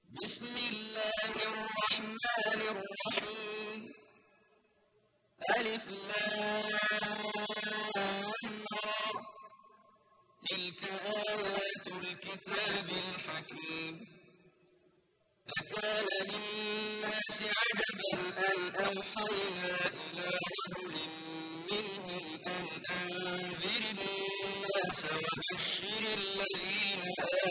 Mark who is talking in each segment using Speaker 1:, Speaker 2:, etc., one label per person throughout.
Speaker 1: بسم الله الرحمن الرحيم. ألف لام را. تلك آيات الكتاب الحكيم. أكان للناس عجبا أن أوحينا إلى رجل منهم أن أنذر الناس وبشر الذين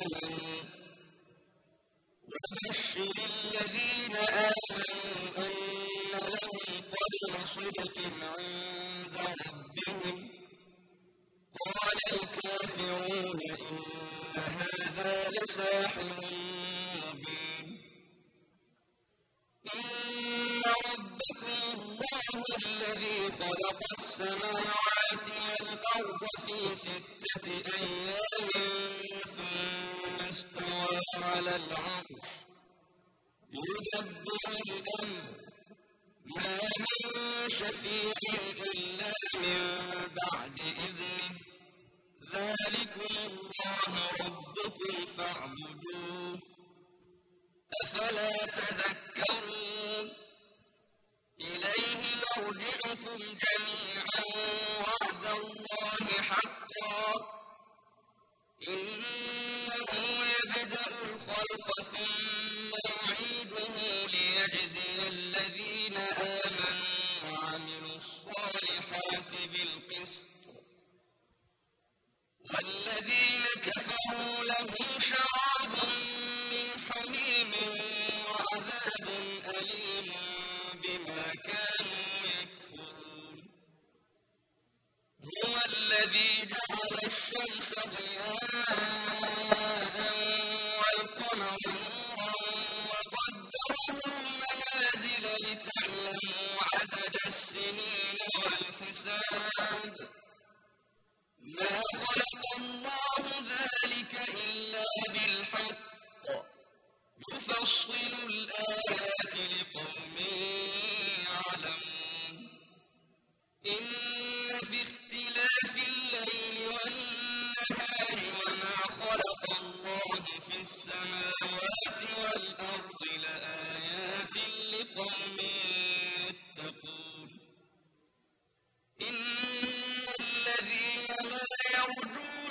Speaker 1: آمنوا أن لهم قدم صدق عند ربهم. قال الكافرون إن هذا لساحر مبين. إن ربكم الله الذي خلق السماوات والأرض في 6 أيام ثم استوى على العرش يدبر الأمر ما من شفيع إلا من بعد إذنه. ذلكم الله ربكم فاعبدوه أفلا تذكرون. إليه مرجعكم جميعا وعد الله حقا. إنه يبدأ الخلق ثم يعيده ليجزي الذين آمنوا وعملوا الصالحات بالقسط والذين كفروا لهم شراب من حميم وعذاب أليم بما كانوا يكفرون. هو الذي جعل الشمس ضياء والقمر نورا وقدره منازل لتعلموا عدد السنين والحساب. ما خلق الله ذلك إلا بالحق يفصل الآيات لقوم يعلمون. إن في اختلاف الليل والنهار وما خلق الله في السماوات والأرض لآيات لقوم يتقون. إن الذين لا يرجون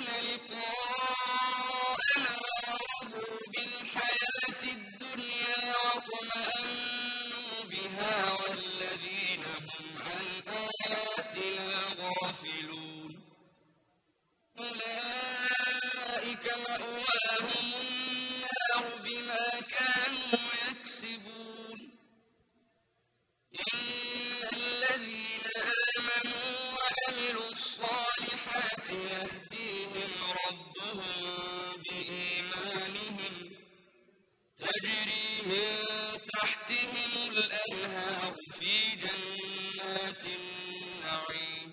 Speaker 1: لقاءنا ورضوا بالحياة الدنيا واطمأنوا بها والذين هم عن آياتنا غافلون أولئك مأواهم النار بما كانوا يكسبون. إن الذين آمنوا وعملوا الصالحات يهديهم ربهم بإيمانهم تجري من تحتهم الأنهار في جنات النعيم.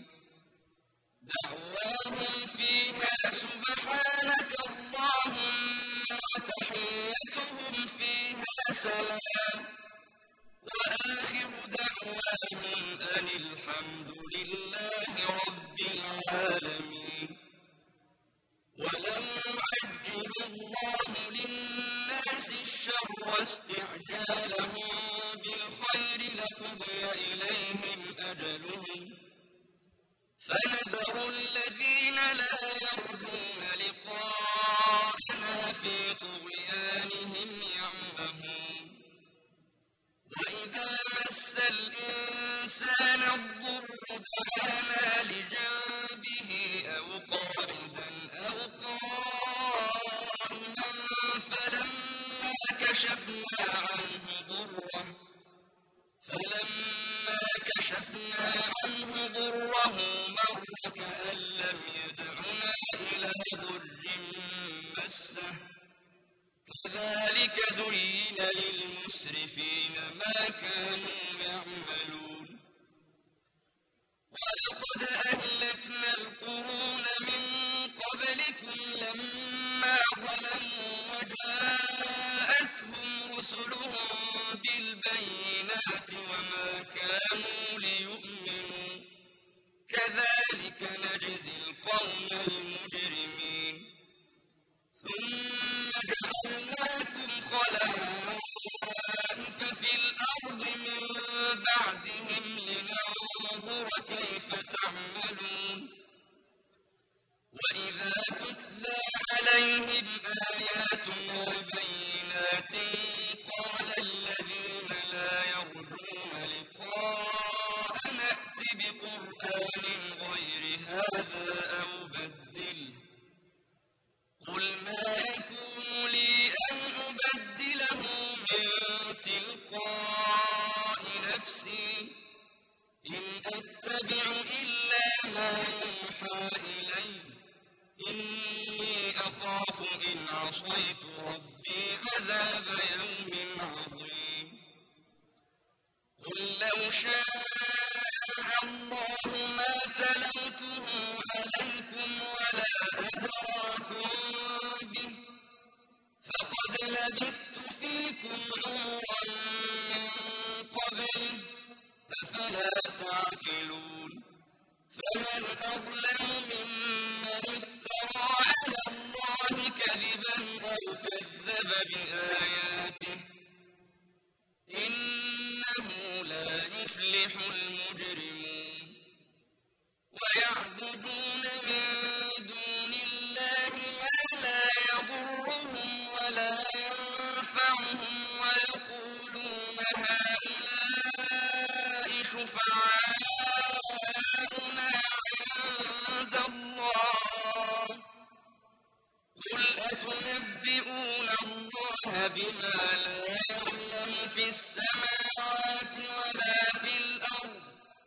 Speaker 1: دعواهم فيها سبحانك اللهم وتحيتهم فيها سلام وآخر دعواهم أن الحمد لله رب العالمين. ولو يعجل الله للناس الشر استعجالهم بالخير لقضي إليهم أجلهم فنذر الذين لا يرجون لقاءنا في طغيانهم يعمهون. وإذا مس الإنسان الضر دعانا لجنبه أو قاعدا أو قائما فلما كشفنا عنه ضره مر كأن لم يدعنا إلى ضر مسه. كذلك زين للمسرفين ما كانوا يعملون. ولقد أهلكنا القرون من قبلكم لما ظلموا وجاءتهم رسلهم بالبينات وما كانوا ليؤمنوا. كذلك نجزي القوم المجرمين. ثم جعلناكم خلائف عصيت ربي عذاب يوم عظيم قل لو شاء الله ما تلوته عليكم ولا أدراكم به فقد لبثت فيكم عمرا من قبله أفلا تعقلون فمن أظلم ممن افترى على الله كذبا أو كذب بآياته إنه لا يفلح المجرمون ويعبدون من دون الله ما لا يضرهم ولا ينفعهم ويقولون هؤلاء شفعاؤنا عند الله قل أتنبئون الله بما لا يعلم في السماوات ولا في الأرض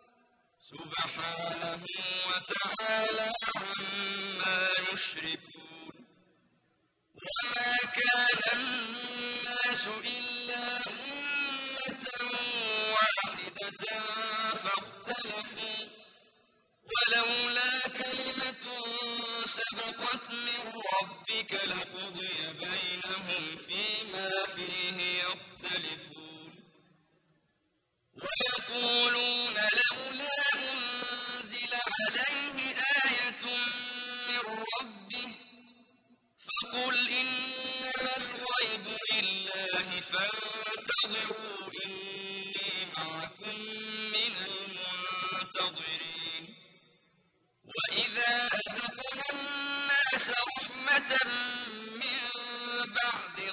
Speaker 1: سبحانه وتعالى عما يشركون وما كان الناس إلا أمة واحدة فاختلفوا ولولا كلمة سبقت من ربك لقضي بينهم فيما فيه يختلفون ويقولون لولا أنزل عليه آية من ربه فقل إنما الغيب لله فانتظروا إني معكم من المنتظرين وإذا أذقنا الناس رحمة من بعد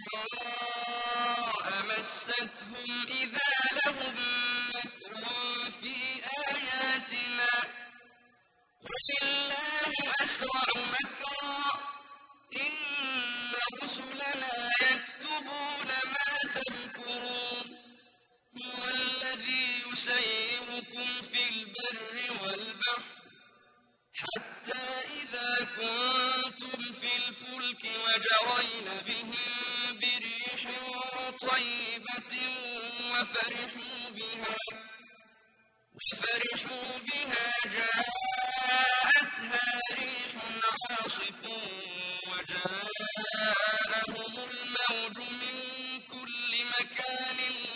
Speaker 1: ضراء مستهم إذا لهم مكر في آياتنا قل الله أسرع مكرا إن رسلنا يكتبون ما تمكرون هو الذي يسيركم في البر والبحر حتى إذا كنتم في الفلك وجرين بهم بريح طيبة وفرحوا بها جاءتها ريح عاصف وجاءهم الموج من كل مكان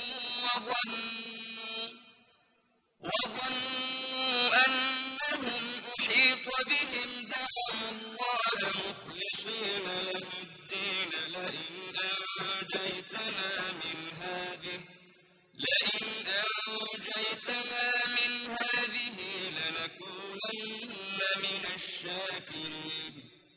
Speaker 1: وظنوا أنهم أحيط بهم دعوا الله مخلصين له الدين لئن أنجيتنا من هذه لنكونن من الشاكرين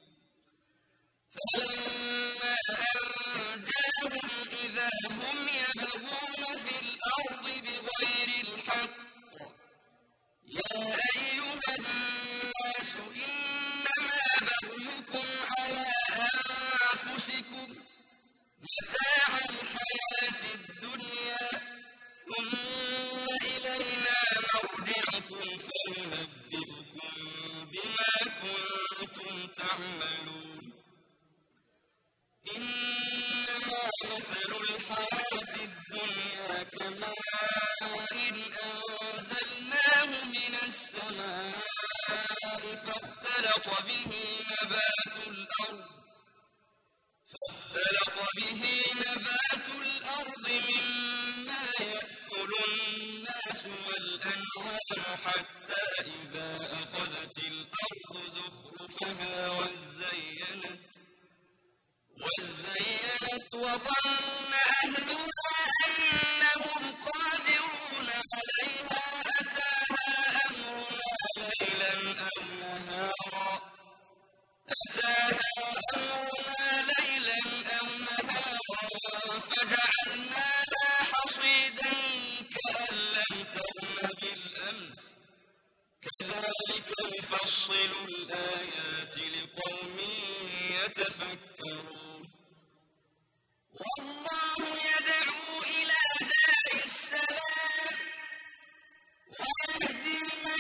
Speaker 1: فلما أنجاهم إذا هم يبغون في الأرض بغير الحق يا أيها الناس إنما بغيكم على أنفسكم متاع الحياة الدنيا ثم إلينا مرجعكم فننبئكم بما كنتم تعملون إنما مثل الحياة الدنيا كماء أنزلناه من السماء فاختلط به نبات الأرض مما يأكل الناس والأنعام حتى إذا أخذت الأرض زخرفها وزينت وظن أهلها أنهم قادرون عليها أتاها أمرنا ليلا أو نهارا فجعلناها حصيدا كأن لم تغن بالأمس كذلك نفصل الآيات لقوم يتفكرون والله يدعو إلى دار السلام ويهدي من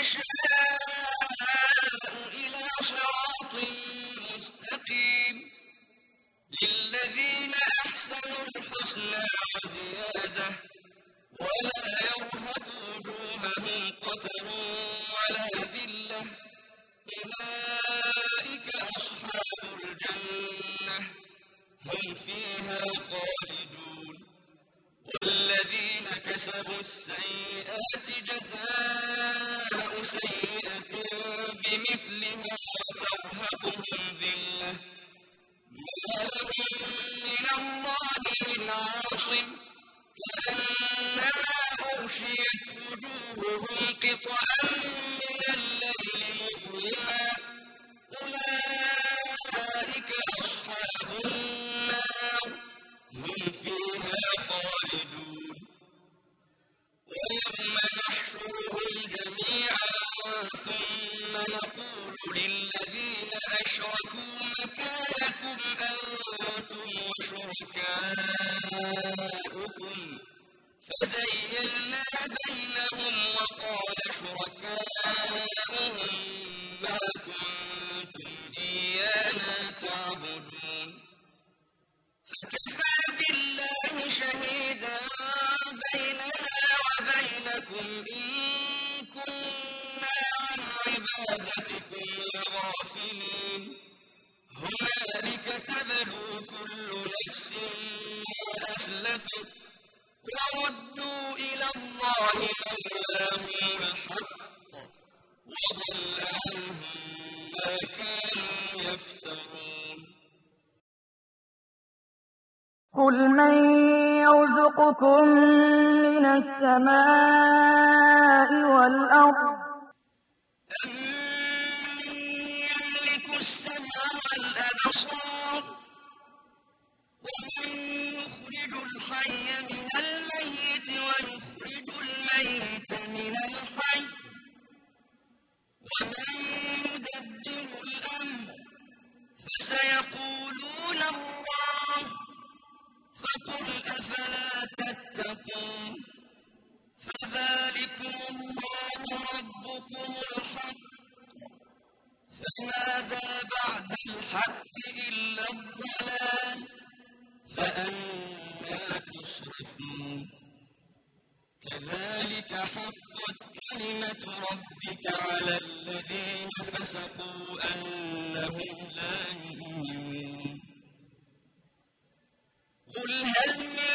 Speaker 1: يشاء إلى صراط مستقيم أحسنوا الحسنى وزيادة ولا يرهق وجوههم قتر ولا ذلة أولئك أصحاب الجنة هم فيها خالدون والذين كسبوا السيئات جزاء سيئة بمثلها وترهقهم ذلة ما لهم من الله من عاصم كأنما أغشيت وجوههم قطعا من الليل مظلما أولئك أصحاب النار هم فيها خالدون ويوم نحشرهم جميعا ثم نقول للذين أشركوا مكانكم أنتم وشركاؤكم فزيّلنا بينهم وقال شركاؤهم ما كنتم إيانا تعبدون فكفى بالله شهيدا بيننا وبينكم إن كنا عن عبادتكم لغافلين هنالك تبلو كل نفس ما أسلفت وردوا إلى الله مولاهم الحق وضل عنهم ما كانوا يفترون
Speaker 2: قل من يرزقكم من السماء والأرض
Speaker 1: أمن يملك السمع والأبصار ومن يخرج الحي من الميت ويخرج الميت من الحي ومن يدبر الأمر فسيقولون الله فقل أفلا تتقون فذلكم الله ربكم الحق فماذا بعد الحق إلا الضلال فأنى تصرفون كذلك حقت كلمة ربك على الذين فسقوا أنهم لا يؤمنون قل هل من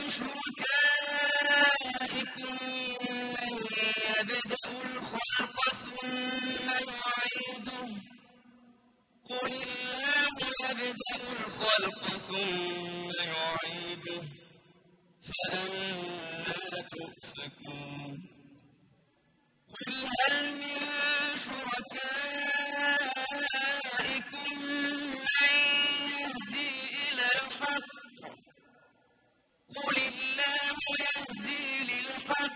Speaker 1: شركائكم من يبدأ الخلق ثم يعيده قل الله يبدأ الخلق ثم يعيده فأنى تؤفكون قل هل من شركائكم من يهدي إلى الحق قل الله يهدي للحق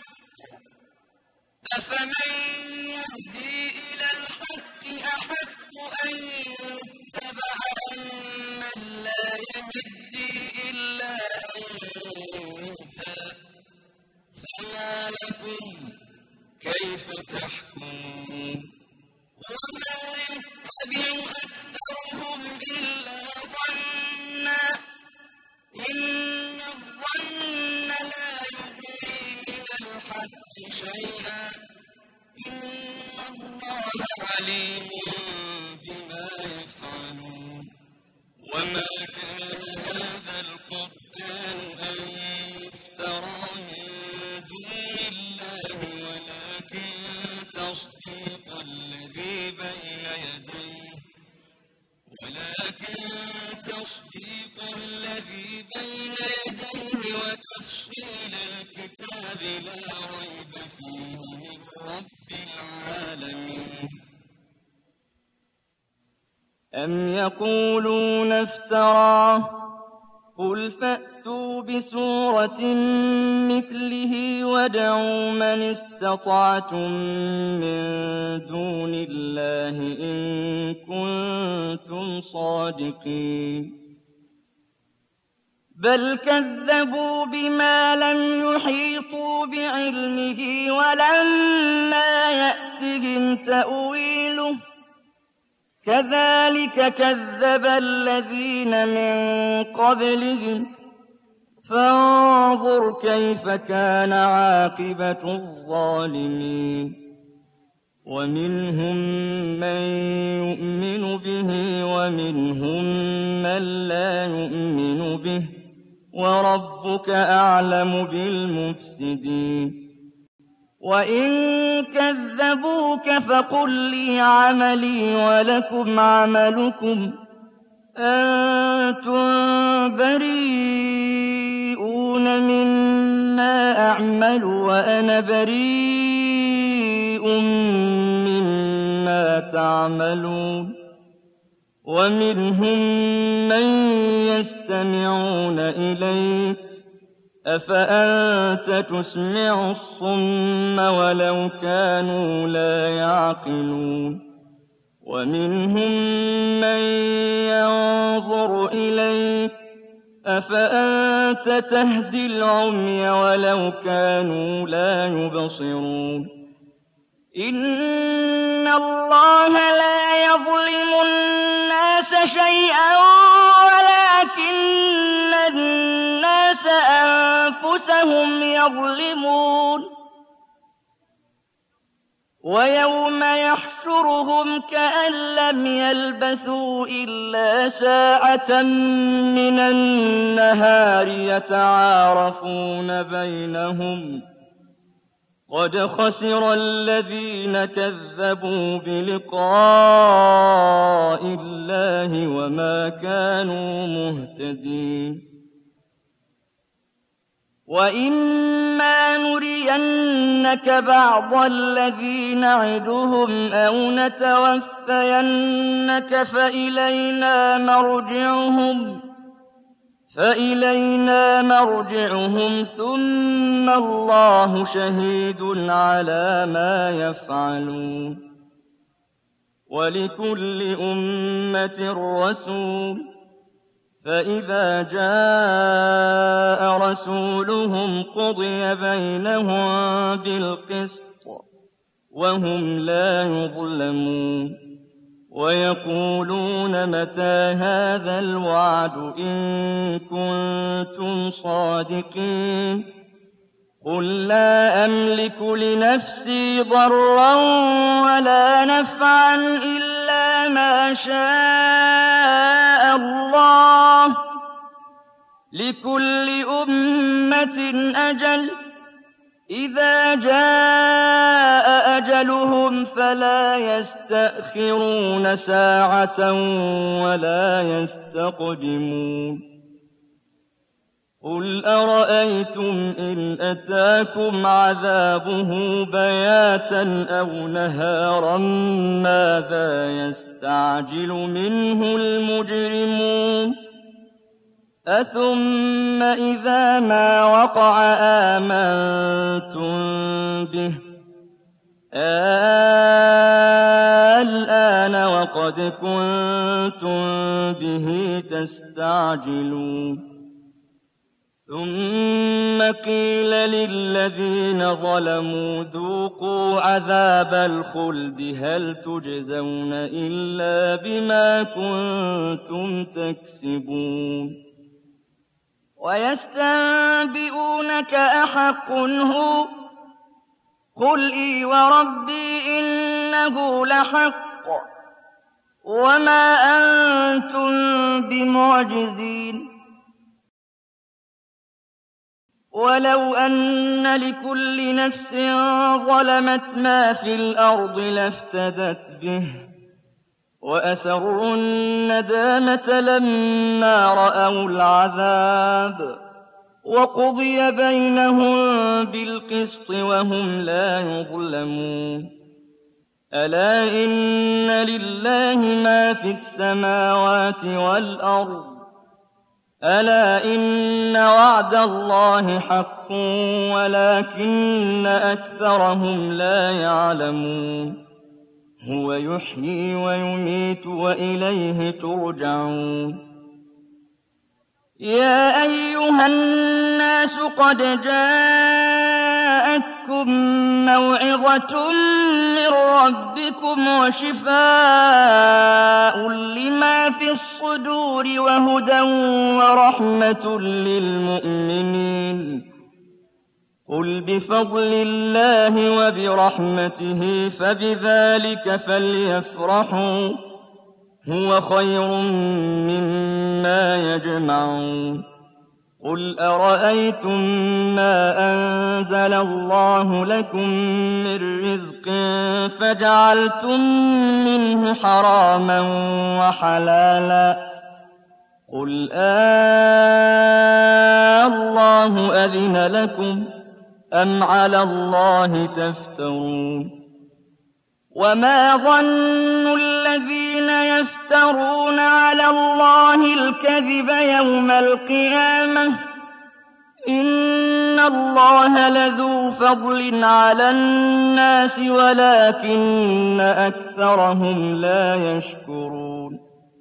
Speaker 1: أفمن يهدي إلى الحق أحق أن يتبع أمن لا يهدي إلا أن يهدى فما لكم كيف تحكمون وما يتبع أكثرهم إلا ظنا إن الظن لا يغني من الحق شيئا إن الله عليم بما يفعلون وما كان هذا القرآن أن يفترى من دون الله ولكن تصديق الذي بين يديه وتفصيل الكتاب لا ريب فيه من رب العالمين
Speaker 2: أم يقولون افتراه قل فأتوا بسورة مثله وادعوا من استطعتم من دون الله إن كنتم صادقين بل كذبوا بما لم يحيطوا بعلمه ولما يأتهم تأويله كذلك كذب الذين من قبلهم فانظر كيف كان عاقبة الظالمين ومنهم من يؤمن به ومنهم من لا يؤمن به وربك أعلم بالمفسدين وإن كذبوك فقل لي عملي ولكم عملكم أنتم بريئون مما أعمل وأنا بريء مما تعملون ومنهم من يستمعون إليك أفأنت تسمع الصم ولو كانوا لا يعقلون ومنهم من ينظر إليك أفأنت تهدي العمي ولو كانوا لا يبصرون إن الله لا يظلم الناس شيئا ولكن الناس أنفسهم يظلمون ويوم يحشرهم كأن لم يلبثوا إلا ساعة من النهار يتعارفون بينهم قد خسر الذين كذبوا بلقاء الله وما كانوا مهتدين وإما نرينك بعض الذي نعدهم أو نتوفينك فإلينا مرجعهم ثم الله شهيد على ما يفعلون ولكل أمة رسول فإذا جاء رسولهم قضي بينهم بالقسط وهم لا يظلمون ويقولون متى هذا الوعد إن كنتم صادقين قل لا أملك لنفسي ضرا ولا نفعا إلا ما شاء الله لكل أمة أجل إذا جاء أجلهم فلا يستأخرون ساعة ولا يستقدمون قل أرأيتم إن أتاكم عذابه بياتا أو نهارا ماذا يستعجل منه المجرمون أثم إذا ما وقع آمنتم به الآن وقد كنتم به تستعجلون ثم قيل للذين ظلموا ذوقوا عذاب الخلد هل تجزون إلا بما كنتم تكسبون ويستنبئونك أحق هو قل إي وربي إنه لحق وما أنتم بمعجزين ولو أن لكل نفس ظلمت ما في الأرض لافتدت به وأسروا الندامة لما رأوا العذاب وقضي بينهم بالقسط وهم لا يظلمون ألا إن لله ما في السماوات والأرض ألا إن وعد الله حق ولكن أكثرهم لا يعلمون هو يحيي ويميت وإليه ترجعون يا أيها الناس قد جاءتكم موعظة من ربكم وشفاء لما في الصدور وهدى ورحمة للمؤمنين قل بفضل الله وبرحمته فبذلك فليفرحوا هو خير مما يجمعون قل أرأيتم ما أنزل الله لكم من رزق فجعلتم منه حراما وحلالا قل الله أذن لكم أم على الله تفترون وما ظن الذين يفترون على الله الكذب يوم القيامة إن الله لذو فضل على الناس ولكن أكثرهم لا يشكرون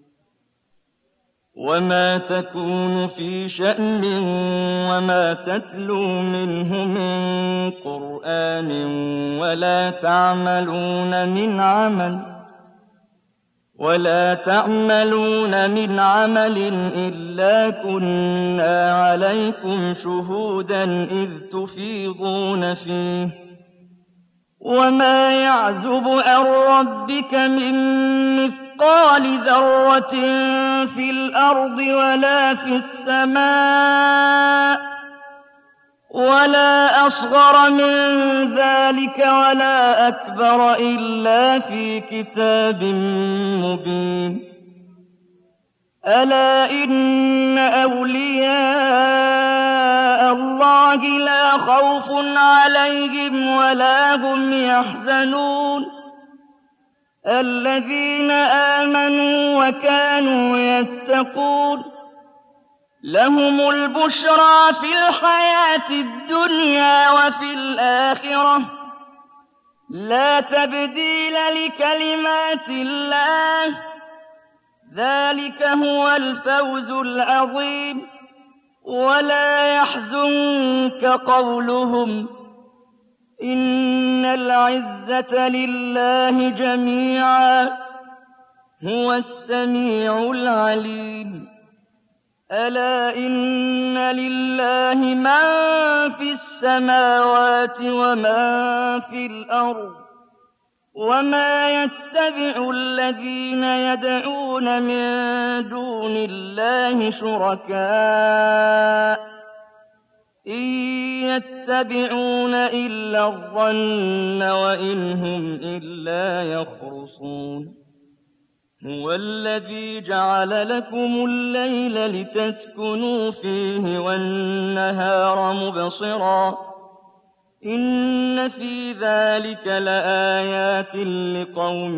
Speaker 2: وما تكون في شأن وما تتلو منه من قرآن ولا تعملون من عمل إلا كنا عليكم شهودا إذ تفيضون فيه وما يعزب عن ربك من مثقال ذرة في الأرض ولا في السماء ولا أصغر من ذلك ولا أكبر إلا في كتاب مبين ألا إن أولياء الله لا خوف عليهم ولا هم يحزنون الذين آمنوا وكانوا يتقون لهم البشرى في الحياة الدنيا وفي الآخرة لا تبديل لكلمات الله ذلك هو الفوز العظيم ولا يحزنك قولهم إن العزة لله جميعا هو السميع العليم ألا إن لله من في السماوات ومن في الأرض وما يتبع الذين يدعون من دون الله شركاء إن يتبعون إلا الظن وإن هم إلا يخرصون هو الذي جعل لكم الليل لتسكنوا فيه والنهار مبصرا إن في ذلك لآيات لقوم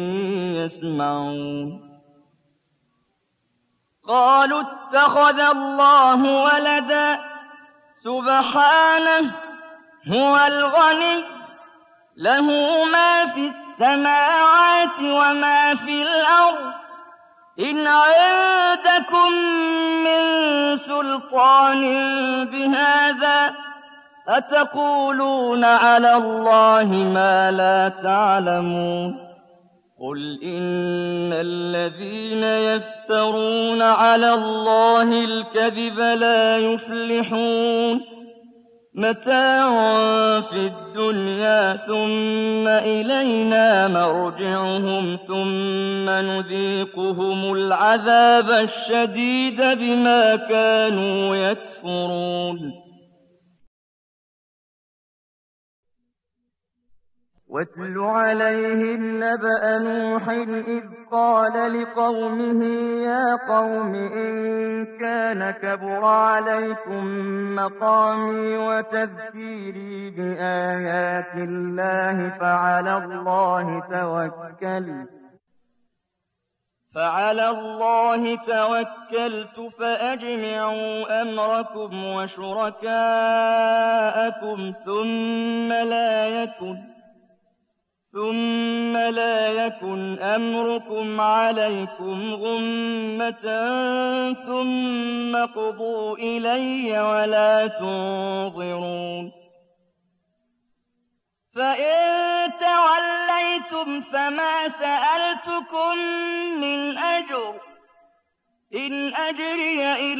Speaker 2: يسمعون قالوا اتخذ الله ولدا سبحانه هو الغني له ما في السماوات وما في الأرض إن عندكم من سلطان بهذا أتقولون على الله ما لا تعلمون قل إن الذين يفترون على الله الكذب لا يفلحون متاع في الدنيا ثم إلينا مرجعهم ثم نذيقهم العذاب الشديد بما كانوا يكفرون واتل عليهم نبأ نوح إذ قال لقومه يا قوم إن كان كبر عليكم مقامي وتذكيري بآيات الله فعلى الله توكلت فأجمعوا أمركم وشركاءكم ثم لا يكن أمركم عليكم غمة ثم اقضوا إلي ولا تنظرون فإن توليتم فما سألتكم من أجر إن أجري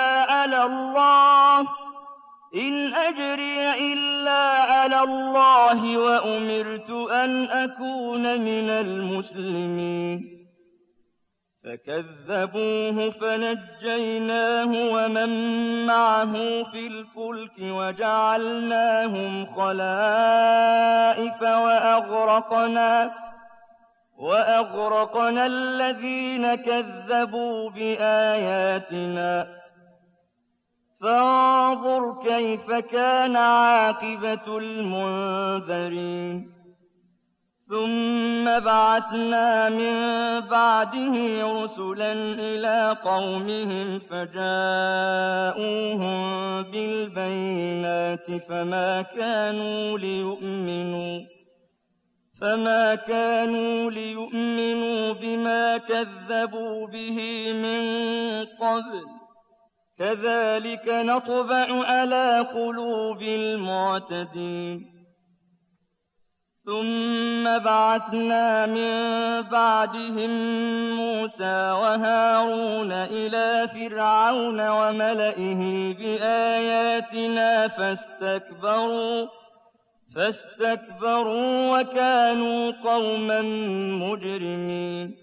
Speaker 2: إلا على الله وأمرت أن أكون من المسلمين فكذبوه فنجيناه ومن معه في الفلك وجعلناهم خلائف وأغرقنا الذين كذبوا بآياتنا فانظر كيف كان عاقبة المنذرين ثم بعثنا من بعده رسلا إلى قومهم فجاءوهم بالبينات فما كانوا ليؤمنوا بما كذبوا به من قبل كذلك نطبع على قلوب المعتدين ثم بعثنا من بعدهم موسى وهارون إلى فرعون وملئه بآياتنا فاستكبروا وكانوا قوما مجرمين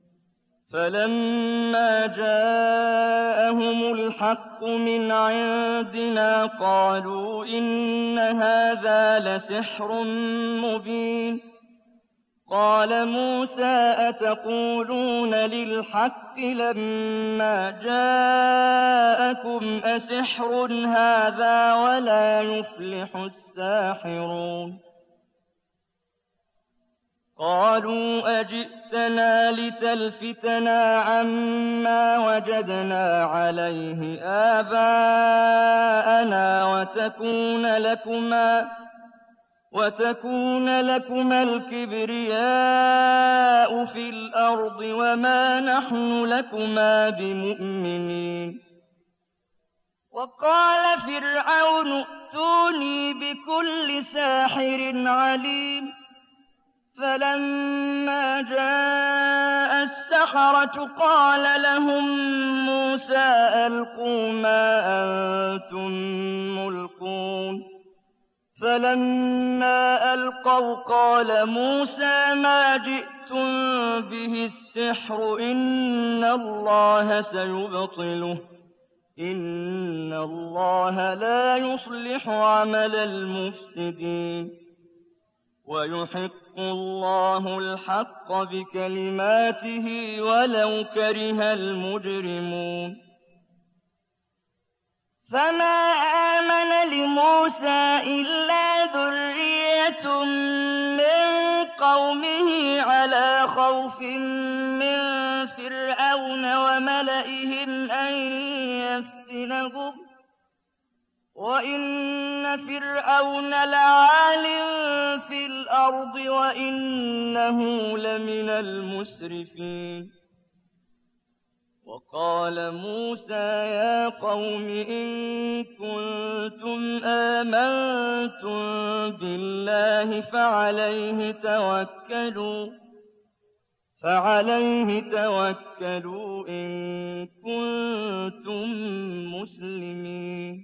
Speaker 2: فلما جاءهم الحق من عندنا قالوا إن هذا لسحر مبين قال موسى أتقولون للحق لما جاءكم أسحر هذا ولا يفلح الساحرون قالوا أجئتنا لتلفتنا عما وجدنا عليه آباءنا وتكون لكما الكبرياء في الأرض وما نحن لكما بمؤمنين وقال فرعون ائتوني بكل ساحر عليم فلما جاء السحرة قال لهم موسى ألقوا ما أنتم ملقون فلما ألقوا قال موسى ما جئتم به السحر إن الله سيبطله إن الله لا يصلح عمل المفسدين ويحق الله الحق بكلماته ولو كره المجرمون فما آمن لموسى إلا ذرية من قومه على خوف من فرعون وملئهم أن يفتنهم وإن فرعون لعال في الأرض وإنه لمن المسرفين وقال موسى يا قوم إن كنتم آمنتم بالله فعليه توكلوا إن كنتم مسلمين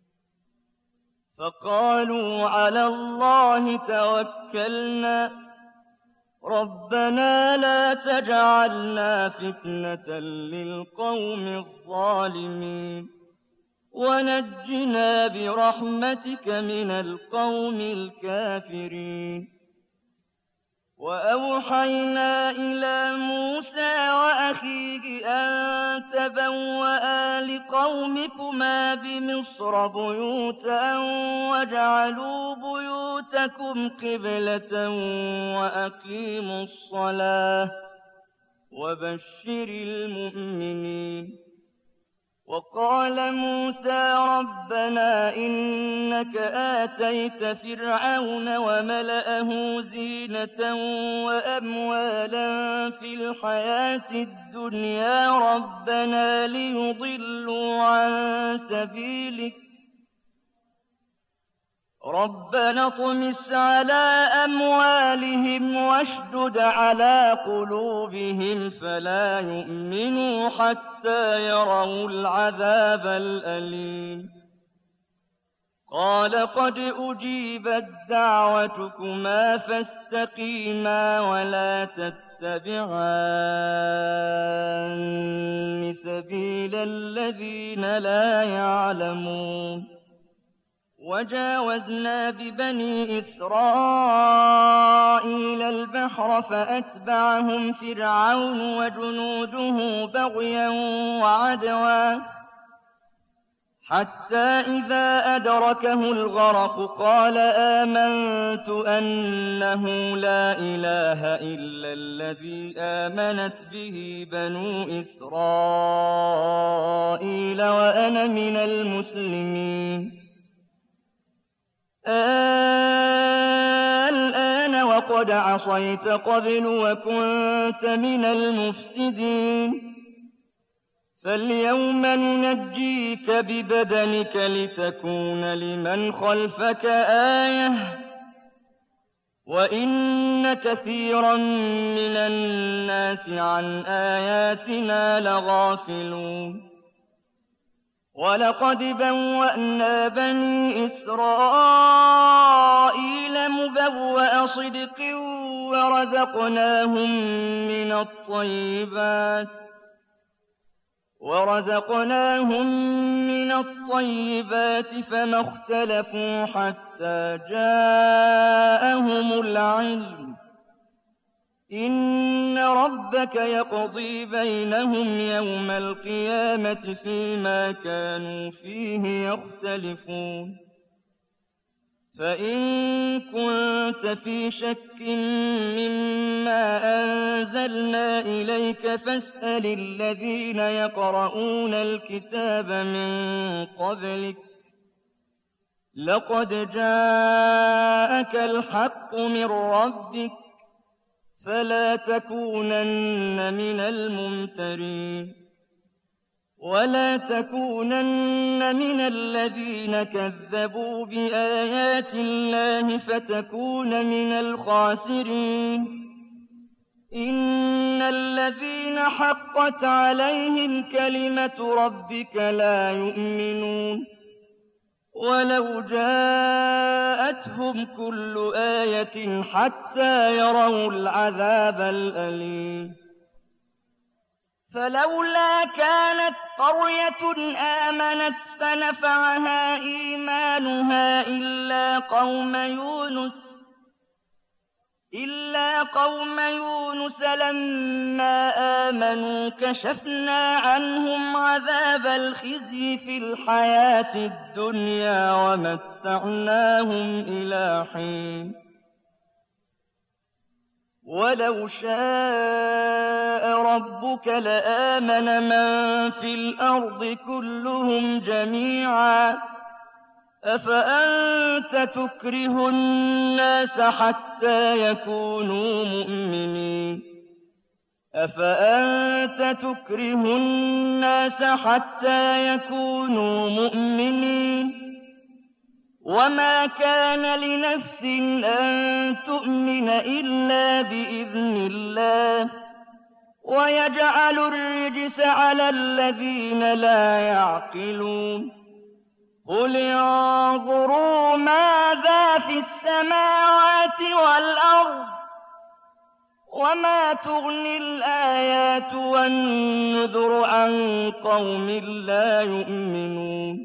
Speaker 2: فقالوا على الله توكلنا ربنا لا تجعلنا فتنة للقوم الظالمين ونجنا برحمتك من القوم الكافرين وأوحينا إلى موسى وأخيه أن تبوأ لقومكما بمصر بيوتا واجعلوا بيوتكم قبلة وأقيموا الصلاة وبشر المؤمنين وقال موسى ربنا إنك آتيت فرعون وملأه زينة وأموالا في الحياة الدنيا ربنا ليضلوا عن سبيلك ربنا اطمس على أموالهم واشدد على قلوبهم فلا يؤمنوا حتى يروا العذاب الأليم قال قد أجيبت دعوتكما فاستقيما ولا تتبعان سبيل الذين لا يعلمون وجاوزنا ببني إسرائيل البحر فأتبعهم فرعون وجنوده بغيا وعدوا حتى إذا أدركه الغرق قال آمنت أنه لا إله إلا الذي آمنت به بنو إسرائيل وأنا من المسلمين الآن وقد عصيت قبل وكنت من المفسدين فاليوم ننجيك ببدنك لتكون لمن خلفك آية وإن كثيرا من الناس عن آياتنا لغافلون ولقد بوأنا بني إسرائيل مبوأ صدق ورزقناهم من الطيبات فما اختلفوا حتى جاءهم العلم إن ربك يقضي بينهم يوم القيامة فيما كانوا فيه يختلفون فإن كنت في شك مما أنزلنا إليك فاسأل الذين يقرؤون الكتاب من قبلك لقد جاءك الحق من ربك فلا تكونن من الممترين ولا تكونن من الذين كذبوا بآيات الله فتكون من الخاسرين إن الذين حقت عليهم كلمة ربك لا يؤمنون ولو جاءتهم كل آية حتى يروا العذاب الأليم فلولا كانت قرية آمنت فنفعها إيمانها إلا قوم يونس لما آمنوا كشفنا عنهم عذاب الخزي في الحياة الدنيا ومتعناهم إلى حين ولو شاء ربك لآمن من في الأرض كلهم جميعا أفأنت تكره الناس حتى يكونوا مؤمنين وما كان لنفس أن تؤمن إلا بإذن الله ويجعل الرجس على الذين لا يعقلون قل انظروا ماذا في السماوات والأرض وما تغني الآيات والنذر عن قوم لا يؤمنون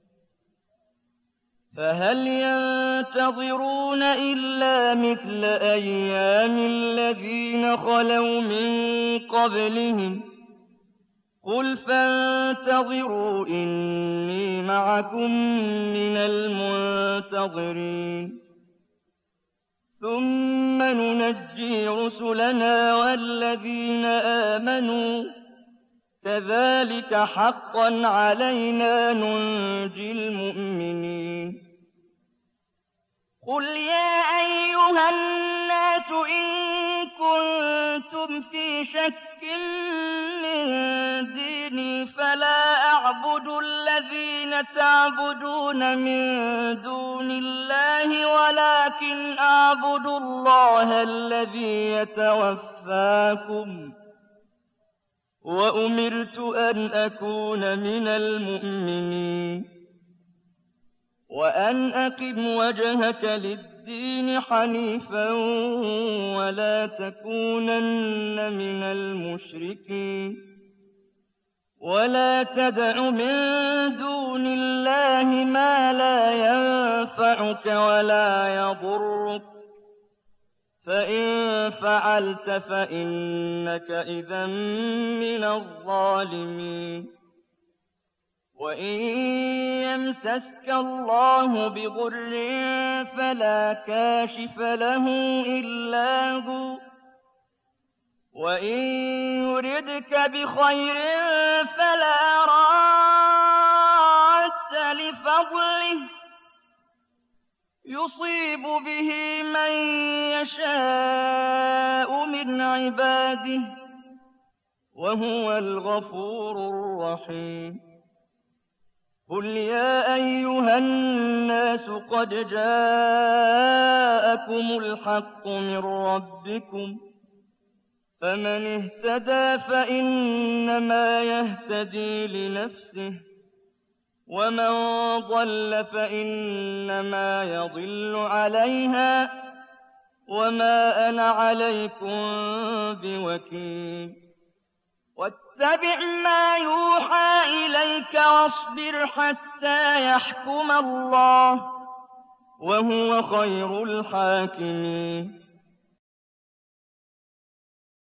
Speaker 2: فهل ينتظرون إلا مثل أيام الذين خلوا من قبلهم قل فانتظروا إني معكم من المنتظرين ثم ننجي رسلنا والذين آمنوا كذلك حقا علينا ننجي المؤمنين قل يا أيها الناس إن كنتم في شك من ديني فلا أعبد الذين تعبدون من دون الله ولكن أعبد الله الذي يتوفاكم وأمرت أن أكون من المؤمنين وأن أقم وجهك للدين حنيفا ولا تكونن من المشركين ولا تدع من دون الله ما لا ينفعك ولا يضرك فإن فعلت فإنك إذا من الظالمين وإن يمسسك الله بضر فلا كاشف له إلا هو وإن يردك بخير فلا راد لفضله يصيب به من يشاء من عباده وهو الغفور الرحيم قل يا أيها الناس قد جاءكم الحق من ربكم فمن اهتدى فإنما يهتدي لنفسه ومن ضل فإنما يضل عليها وما أنا عليكم بوكيل واتبع ما يوحى إليك واصبر حتى يحكم الله وهو خير الحاكمين